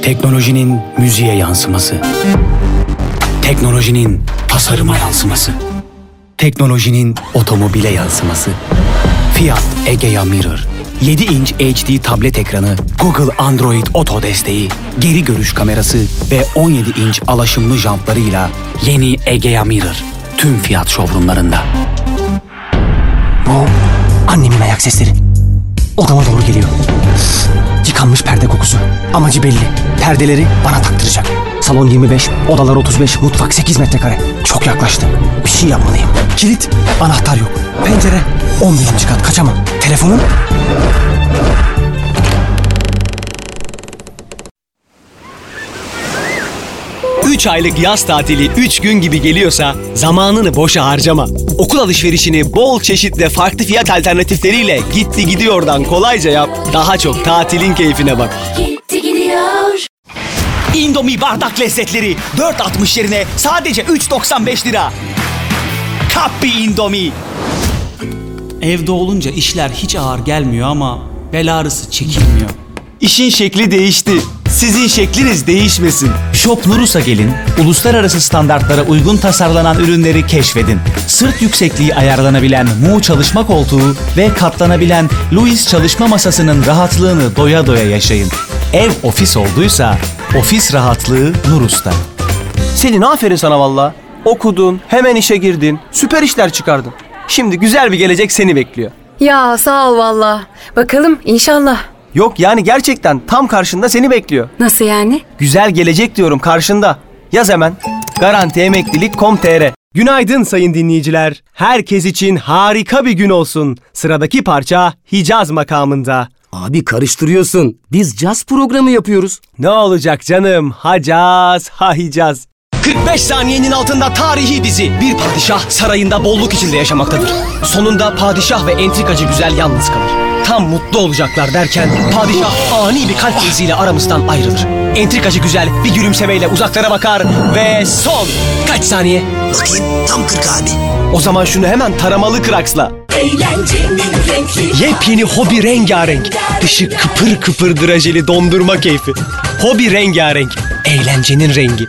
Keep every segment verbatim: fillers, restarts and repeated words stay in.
Teknolojinin müziğe yansıması. Teknolojinin tasarıma yansıması. Teknolojinin otomobile yansıması. Fiat Egea Mirror. yedi inç H D tablet ekranı, Google Android Auto desteği, geri görüş kamerası ve on yedi inç alaşımlı jantlarıyla yeni Egea Mirror tüm Fiat showroomlarında. Bu annemin ayak sesleri. Odama doğru geliyor. Yıkanmış perde kokusu. Amacı belli. Perdeleri bana taktıracak. Salon yirmi beş, odalar otuz beş, mutfak sekiz metrekare. Çok yaklaştı. Bir şey yapmalıyım. Kilit, anahtar yok. Pencere, on birinci kat, kaçamam. Telefonum... üç aylık yaz tatili üç gün gibi geliyorsa zamanını boşa harcama. Okul alışverişini bol çeşit ve farklı fiyat alternatifleriyle gitti gidiyordan kolayca yap. Daha çok tatilin keyfine bak. Gitti gidiyor. Indomie bardak lezzetleri dört altmış yerine sadece üç doksan beş lira. Kappi Indomie. Evde olunca işler hiç ağır gelmiyor ama bel ağrısı çekilmiyor. İşin şekli değişti. Sizin şekliniz değişmesin. Shop Nurus'a gelin, uluslararası standartlara uygun tasarlanan ürünleri keşfedin. Sırt yüksekliği ayarlanabilen Mu çalışma koltuğu ve katlanabilen Louis çalışma masasının rahatlığını doya doya yaşayın. Ev ofis olduysa, ofis rahatlığı Nurus'ta. Selin, aferin sana valla. Okudun, hemen işe girdin, süper işler çıkardın. Şimdi güzel bir gelecek seni bekliyor. Ya sağ ol valla. Bakalım inşallah. Yok yani gerçekten tam karşında seni bekliyor. Nasıl yani? Güzel gelecek diyorum, karşında. Yaz hemen. garanti emeklilik nokta com nokta tr. Günaydın sayın dinleyiciler. Herkes için harika bir gün olsun. Sıradaki parça Hicaz makamında. Abi karıştırıyorsun. Biz caz programı yapıyoruz. Ne olacak canım? Hacaz, ha Hicaz. kırk beş saniyenin altında tarihi dizi. Bir padişah sarayında bolluk içinde yaşamaktadır. Sonunda padişah ve entrikacı güzel yalnız kalır. Tam mutlu olacaklar derken padişah ani bir kalp kriziyle aramızdan ayrılır. Entrikacı güzel bir gülümsemeyle uzaklara bakar ve son. Kaç saniye? Bakayım tam kırk abi. O zaman şunu hemen taramalı kraksla. Yepyeni Hobi rengarenk. Dışı kıpır kıpır drajeli dondurma keyfi. Hobi rengarenk. Eğlencenin rengi.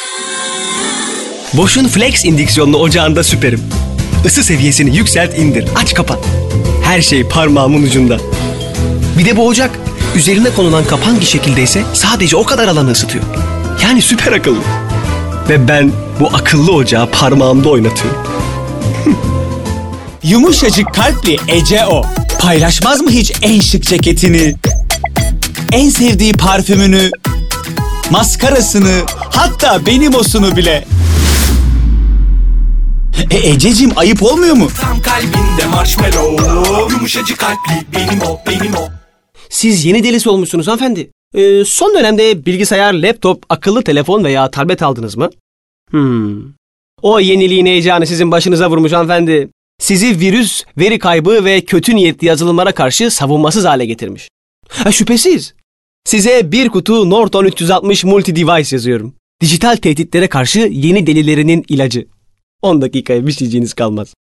Bosch'un Flex indüksiyonlu ocağında süperim. Isı seviyesini yükselt indir. Aç kapat. Her şey parmağımın ucunda. Bir de bu ocak üzerine konulan kapangi şekildeyse sadece o kadar alanı ısıtıyor. Yani süper akıllı. Ve ben bu akıllı ocağı parmağımda oynatıyorum. Yumuşacık kalpli Ece o. Paylaşmaz mı hiç en şık ceketini? En sevdiği parfümünü, maskarasını, hatta benim osunu bile. E Ececiğim ayıp olmuyor mu? Tam kalbinde marshmallow, yumuşacık kalpli benim o, benim o. Siz yeni delisi olmuşsunuz hanımefendi. Ee, son dönemde bilgisayar, laptop, akıllı telefon veya tablet aldınız mı? Hmm. O yeniliğin heyecanı sizin başınıza vurmuş hanımefendi. Sizi virüs, veri kaybı ve kötü niyetli yazılımlara karşı savunmasız hale getirmiş. Ha, şüphesiz. Size bir kutu Norton üç yüz altmış Multi Device yazıyorum. Dijital tehditlere karşı yeni delilerinin ilacı. on dakikaya bir şeyciğiniz kalmaz.